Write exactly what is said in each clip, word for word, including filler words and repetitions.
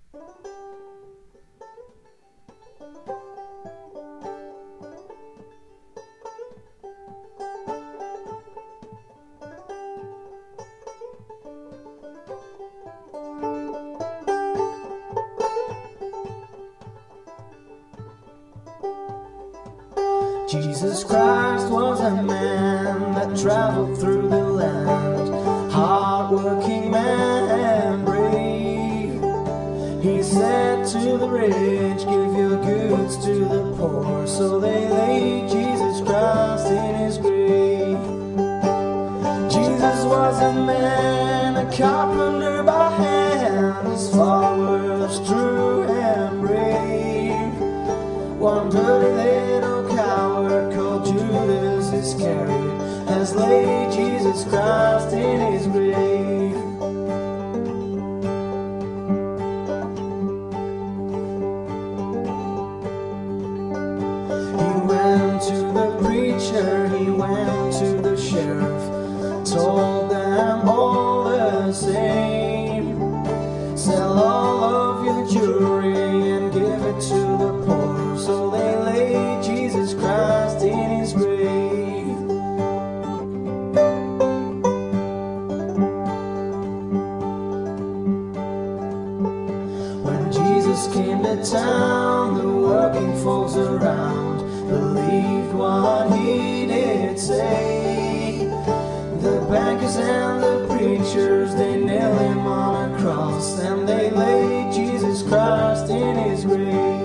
Jesus Christ was a man that traveled through the land, hard-working man and brave. He said to the rich, give your goods to the poor, so they laid Jesus Christ in his grave. Jesus was a man, a carpenter by hand, his followers true and brave. One dirty little coward called Judas Iscariot has laid Jesus Christ in his grave. He went to the preacher, he went to the sheriff, told them all the same, sell all of your jewelry and give it to the poor. So they laid Jesus Christ in his grave. When Jesus came to town, the working folks around believed what he did say. The bankers and the preachers, they nailed him on a cross, and they laid Jesus Christ in his grave.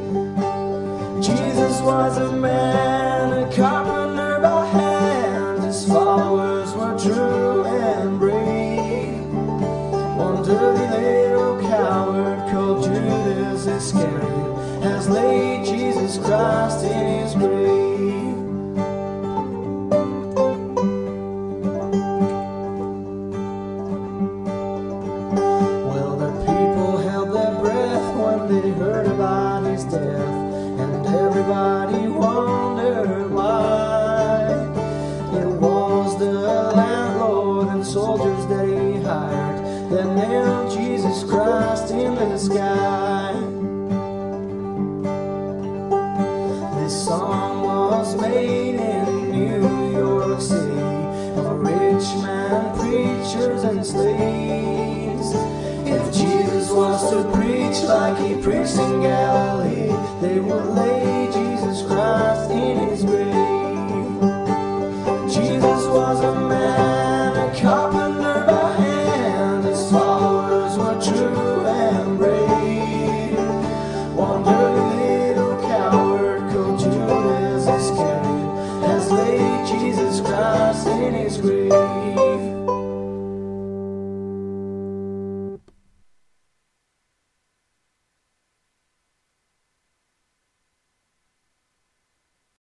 Jesus was a man, a carpenter by hand, his followers were true and brave. One dirty little coward called Judas Iscariot has laid Jesus Christ in his grave. Well, the people held their breath when they heard about his death, and everybody wondered why. It was the landlord and soldiers that he hired that nailed Jesus Christ in the sky. This song was made in New York City of rich man, preachers and slaves. If Jesus was to preach like he preached in Galilee, they would lay Jesus Christ in his grave. Jesus was a man, a carpenter by hand, his followers were true and brave. One dirty little coward called Judas Iscariot has laid Jesus Christ in his grave.